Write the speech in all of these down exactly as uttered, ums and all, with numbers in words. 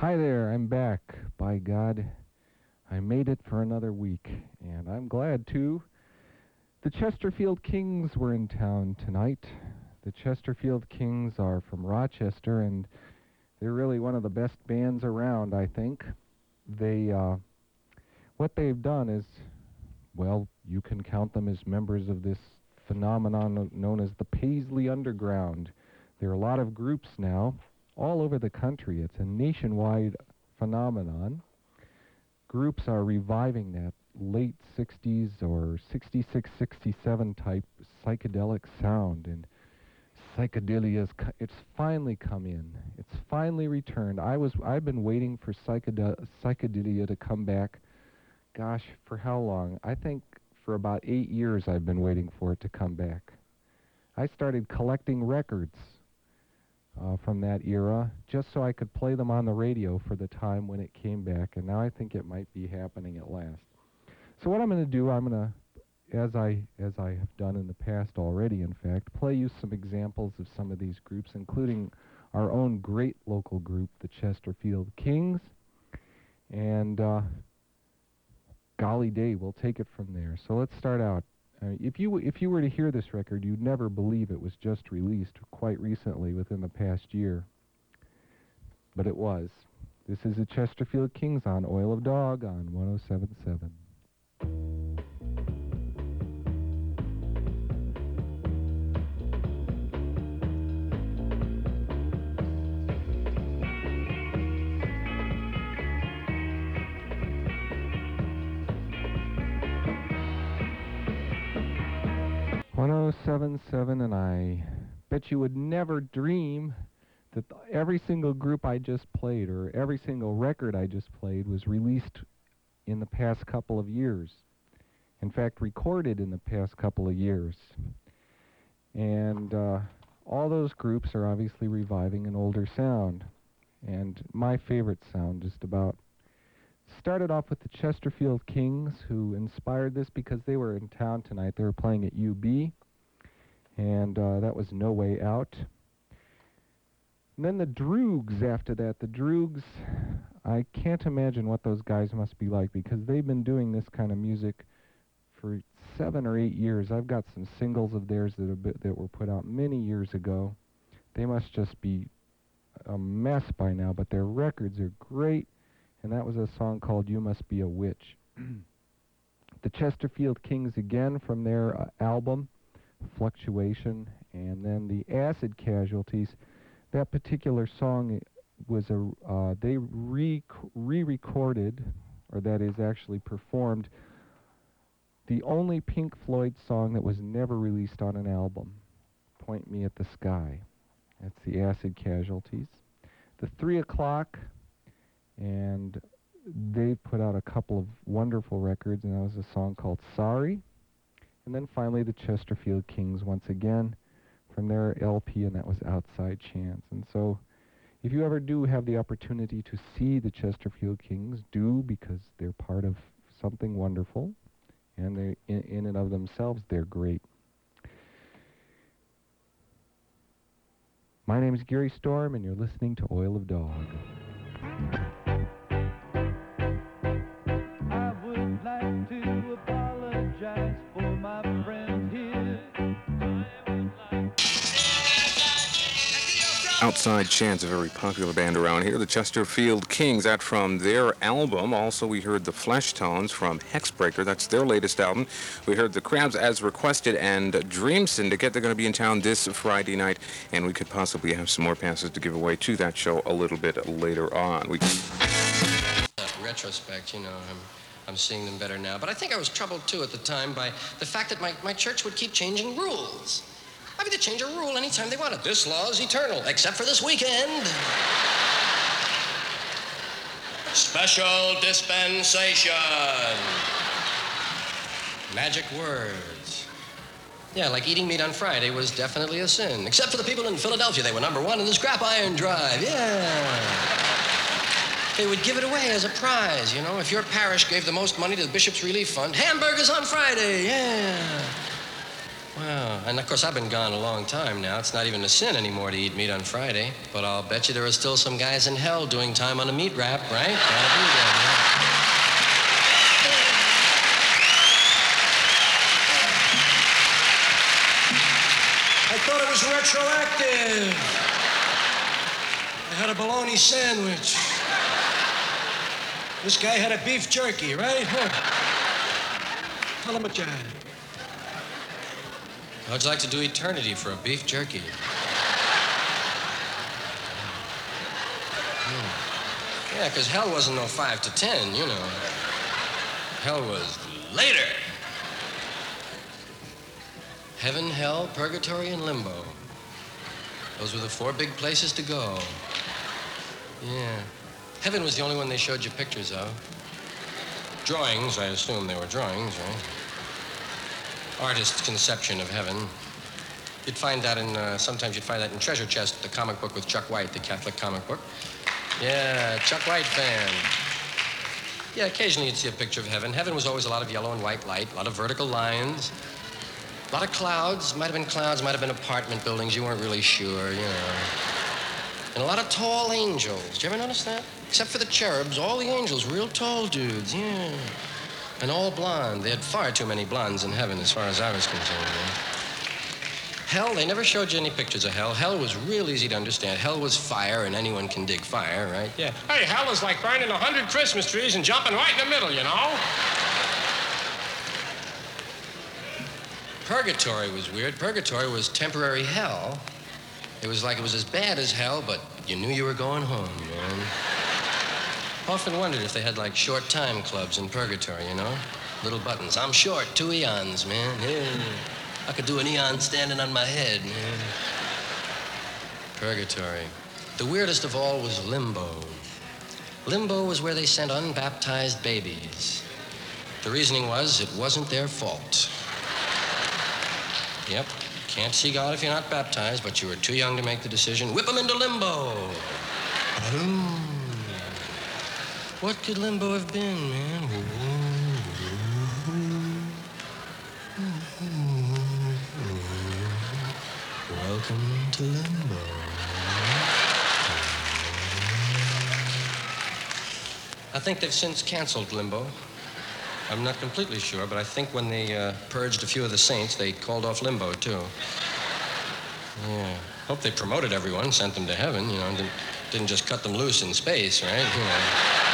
Hi there, I'm back. By God, I made it for another week, and I'm glad too. The Chesterfield Kings were in town tonight. The Chesterfield Kings are from Rochester, and they're really one of the best bands around, I think. They, uh, what they've done is, well, you can count them as members of this phenomenon known as the Paisley Underground. There are a lot of groups now all over the country. It's a nationwide phenomenon. Groups are reviving that late sixties or sixty-six, sixty-seven type psychedelic sound, and psychedelia's co- it's finally come in. It's finally returned. I was I've been waiting for psychedel- psychedelia to come back. Gosh, for how long? I think for about eight years I've been waiting for it to come back. I started collecting records uh, from that era just so I could play them on the radio for the time when it came back, and now I think it might be happening at last. So what I'm going to do, I'm going to, as I as I have done in the past already, in fact, play you some examples of some of these groups, including our own great local group, the Chesterfield Kings, and uh, golly day, we'll take it from there. So let's start out. Uh, if you if you were to hear this record, you'd never believe it was just released quite recently, within the past year. But it was. This is the Chesterfield Kings on Oil of Dog on one oh seven point seven. one oh seven point seven, and I bet you would never dream that th- every single group I just played, or every single record I just played, was released in the past couple of years. In fact, recorded in the past couple of years. And uh, all those groups are obviously reviving an older sound. And my favorite sound, just about, started off with the Chesterfield Kings, who inspired this because they were in town tonight. They were playing at U B, and uh, that was No Way Out. And then the Droogs after that. The Droogs, I can't imagine what those guys must be like, because they've been doing this kind of music for seven or eight years. I've got some singles of theirs that, have been, that were put out many years ago. They must just be a mess by now, but their records are great, and that was a song called You Must Be a Witch. The Chesterfield Kings again from their uh, album, Fluctuation, and then the Acid Casualties. That particular song was a, uh, they re- re-recorded, or that is actually performed, the only Pink Floyd song that was never released on an album, Point Me at the Sky. That's the Acid Casualties. The Three O'Clock, and they put out a couple of wonderful records, and that was a song called Sorry. And then finally the Chesterfield Kings once again from their L P, and that was Outside Chance. And so if you ever do have the opportunity to see the Chesterfield Kings, do, because they're part of something wonderful, and they in, in and of themselves they're great. My name is Gary Storm, and you're listening to Oil of Dog. I would like to apologize for my friend here. Outside Chance, a very popular band around here. The Chesterfield Kings, that from their album. Also, we heard the Flesh Tones from Hexbreaker. That's their latest album. We heard the Crabs as requested and Dream Syndicate. They're going to be in town this Friday night, and we could possibly have some more passes to give away to that show a little bit later on. We retrospect, you know, I'm, I'm seeing them better now. But I think I was troubled, too, at the time by the fact that my, my church would keep changing rules. I mean, they change a rule anytime they wanted. This law is eternal, except for this weekend. Special dispensation. Magic words. Yeah, like eating meat on Friday was definitely a sin. Except for the people in Philadelphia. They were number one in the scrap iron drive. Yeah. They would give it away as a prize, you know. If your parish gave the most money to the Bishop's Relief Fund, hamburgers on Friday, yeah. Well, and of course, I've been gone a long time now. It's not even a sin anymore to eat meat on Friday. But I'll bet you there are still some guys in hell doing time on a meat wrap, right? Gotta be there, yeah. I thought it was retroactive. I had a bologna sandwich. This guy had a beef jerky, right? Huh. Tell him what you had. How'd you like to do eternity for a beef jerky? Hmm. Yeah, because hell wasn't no five to ten, you know. Hell was later. Heaven, hell, purgatory, and limbo. Those were the four big places to go. Yeah. Heaven was the only one they showed you pictures of. Drawings, I assume they were drawings, right? Artist's conception of heaven. You'd find that in, uh, sometimes you'd find that in Treasure Chest, the comic book with Chuck White, the Catholic comic book. Yeah, Chuck White fan. Yeah, occasionally you'd see a picture of heaven. Heaven was always a lot of yellow and white light, a lot of vertical lines, a lot of clouds. Might have been clouds, might have been apartment buildings. You weren't really sure, you know. And a lot of tall angels. Did you ever notice that? Except for the cherubs, all the angels, real tall dudes, yeah. And all blonde. They had far too many blondes in heaven as far as I was concerned. Yeah. Hell, they never showed you any pictures of hell. Hell was real easy to understand. Hell was fire, and anyone can dig fire, right? Yeah. Hey, hell is like burning a hundred Christmas trees and jumping right in the middle, you know? Purgatory was weird. Purgatory was temporary hell. It was like it was as bad as hell, but you knew you were going home, man. Often wondered if they had, like, short time clubs in Purgatory, you know? Little buttons. I'm short, two eons, man. Yeah. I could do an eon standing on my head, man. Purgatory. The weirdest of all was limbo. Limbo was where they sent unbaptized babies. The reasoning was it wasn't their fault. Yep. Can't see God if you're not baptized, but you were too young to make the decision. Whip them into limbo. Boom. What could limbo have been, man? Welcome to limbo. I think they've since canceled limbo. I'm not completely sure, but I think when they uh, purged a few of the saints, they called off limbo, too. Yeah. Hope they promoted everyone, sent them to heaven, you know, didn't, didn't just cut them loose in space, right? You know.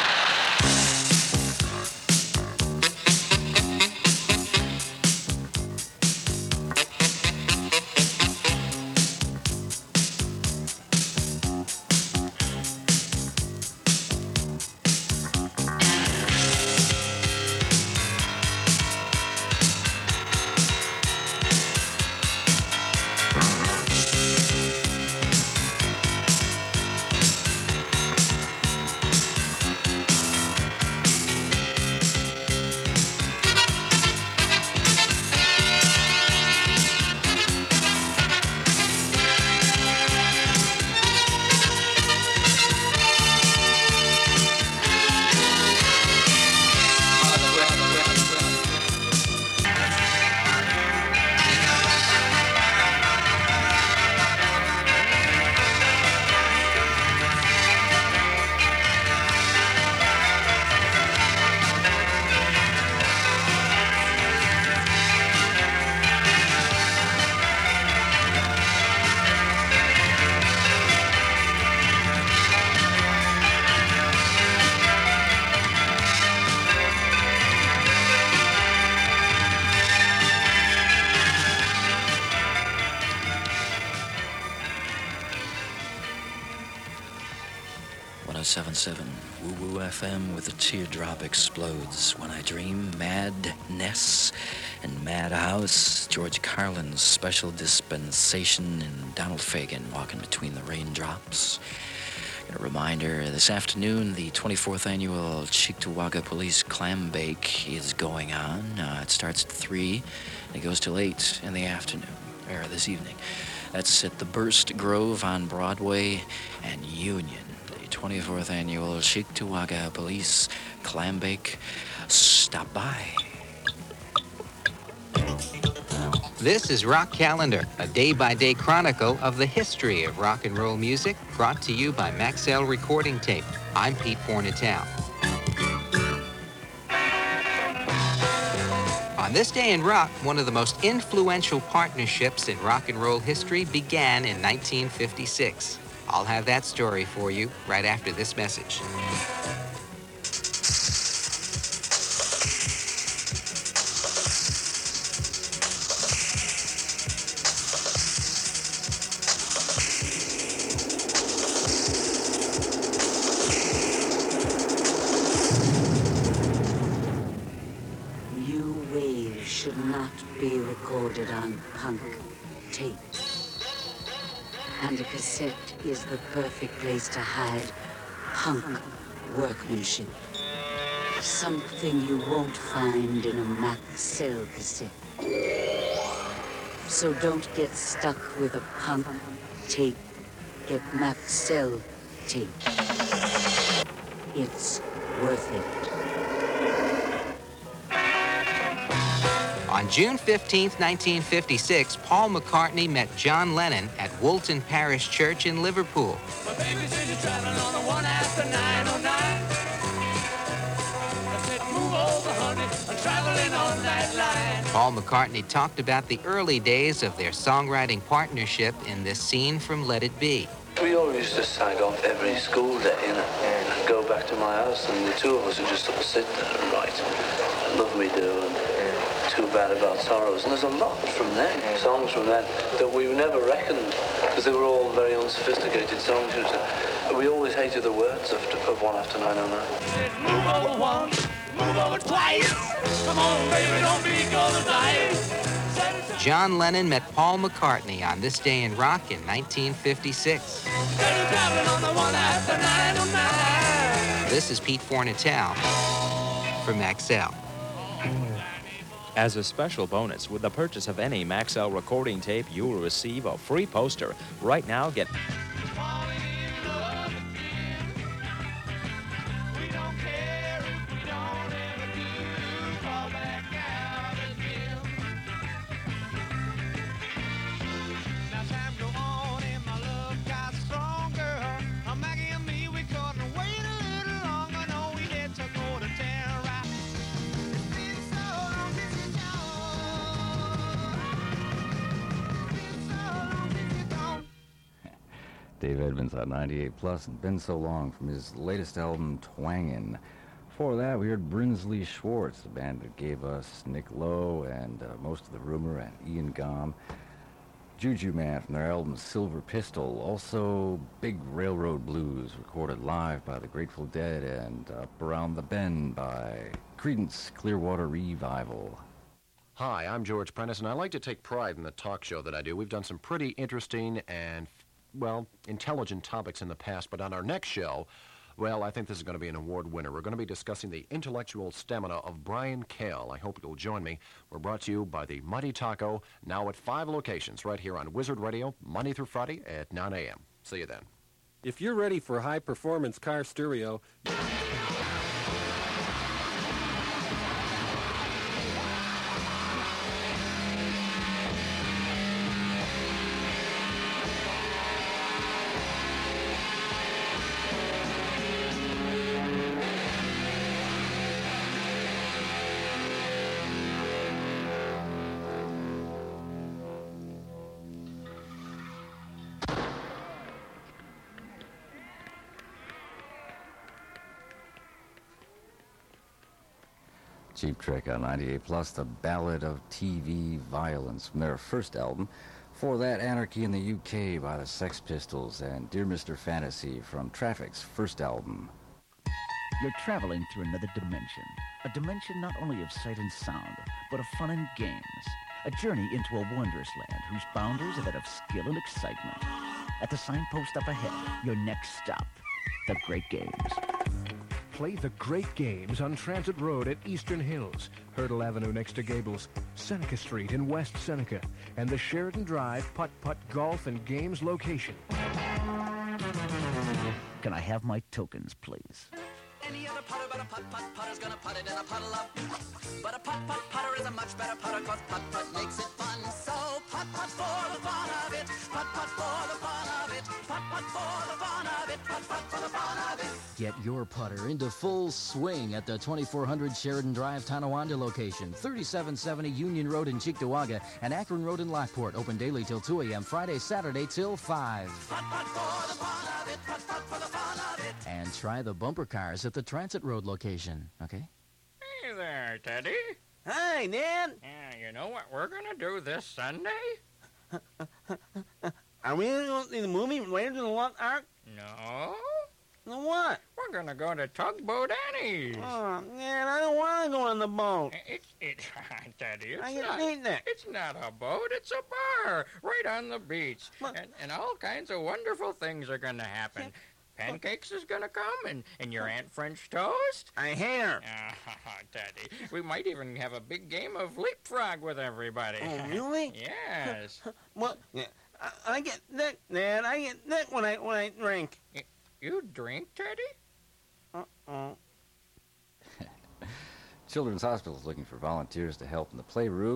one oh seven point seven Woo Woo F M, with a teardrop explodes when I dream. Madness and Madhouse, George Carlin's Special Dispensation, and Donald Fagen walking between the raindrops. A reminder, this afternoon, the twenty-fourth annual Cheektowaga Police Clam Bake is going on. Uh, it starts at three, and it goes till eight in the afternoon, or this evening. That's at the Burst Grove on Broadway and Union. The twenty-fourth annual Cheektowaga Police Clam Bake. Stop by. This is Rock Calendar, a day-by-day chronicle of the history of rock and roll music, brought to you by Maxell Recording Tape. I'm Pete Fornatel. On this day in rock, one of the most influential partnerships in rock and roll history began in nineteen fifty-six. I'll have that story for you right after this message. Be recorded on punk tape. And a cassette is the perfect place to hide punk workmanship. Something you won't find in a Maxell cassette. So don't get stuck with a punk tape. Get Maxell tape. It's worth it. On June fifteenth, nineteen fifty-six, Paul McCartney met John Lennon at Woolton Parish Church in Liverpool. Paul McCartney talked about the early days of their songwriting partnership in this scene from Let It Be. We always used to sag off every school day, you know, and go back to my house, and the two of us would just sort of sit there and write Love Me Do and Too Bad About Sorrows. And there's a lot from then, songs from then, that we never reckoned, because they were all very unsophisticated songs. We always hated the words of, of One After nine oh nine. Move over once, move over twice. Come on, baby, don't be gonna die. John Lennon met Paul McCartney on this day in rock in nineteen fifty-six. This is Pete Fornatel for Maxell. As a special bonus, with the purchase of any Maxell recording tape, you will receive a free poster. Right now, get... Dave Edmunds on ninety-eight plus and Been So Long from his latest album, Twangin'. Before that, we heard Brinsley Schwartz, the band that gave us Nick Lowe and uh, Most of the Rumor and Ian Gom. Juju Man from their album Silver Pistol. Also, Big Railroad Blues, recorded live by the Grateful Dead, and Up Around the Bend by Creedence Clearwater Revival. Hi, I'm George Prentice, and I like to take pride in the talk show that I do. We've done some pretty interesting and, well, intelligent topics in the past, but on our next show, well, I think this is going to be an award winner. We're going to be discussing the intellectual stamina of Brian Cale. I hope you'll join me. We're brought to you by the Mighty Taco, now at five locations right here on Wizard Radio, Monday through Friday at nine a.m. See you then. If you're ready for high-performance car stereo... Cheap Trick on ninety-eight plus, the Ballad of T V Violence from their first album. For that, Anarchy in the U K by the Sex Pistols, and Dear Mister Fantasy from Traffic's first album. You're traveling through another dimension. A dimension not only of sight and sound, but of fun and games. A journey into a wondrous land whose boundaries are that of skill and excitement. At the signpost up ahead, your next stop, the Great Games. Play the Great Games on Transit Road at Eastern Hills, Hurdle Avenue next to Gables, Seneca Street in West Seneca, and the Sheridan Drive Putt-Putt Golf and Games location. Can I have my tokens, please? any other putter, but a putt-putt putter's gonna putt it in a puddle of. But a putt-putt putter is a much better putter, cause putt-putt makes it fun. So putt-putt for the fun of it, putt-putt for the fun of it, putt-putt for the fun of it, putt-putt for the fun of it. Get your putter into full swing at the twenty-four hundred Sheridan Drive, Tonawanda location, thirty-seven seventy Union Road in Cheektowaga, and Akron Road in Lockport. Open daily till two a.m., Friday, Saturday till five. Putt-putt for the fun of it, putt-putt for the fun of it. And try the bumper cars at the Transit Road location, okay? Hey there, Teddy. Hi, Dad. Yeah, you know what we're gonna do this Sunday? Are we going to go see the movie Raiders of the Lost Ark? No. No what? We're gonna go to Tugboat Annie's. Oh, man, I don't want to go on the boat. It's it, Teddy. It's I not. can that. It's not a boat. It's a bar right on the beach, and and all kinds of wonderful things are gonna happen. Pancakes is gonna come, and, and your Aunt French toast. I hate her. Ah, Teddy. We might even have a big game of leapfrog with everybody. Oh, really? Yes. Well, yeah, I, I get sick, Dad. I get sick when I when I drink. Y- You drink, Teddy? Uh-oh. Children's Hospital is looking for volunteers to help in the playroom.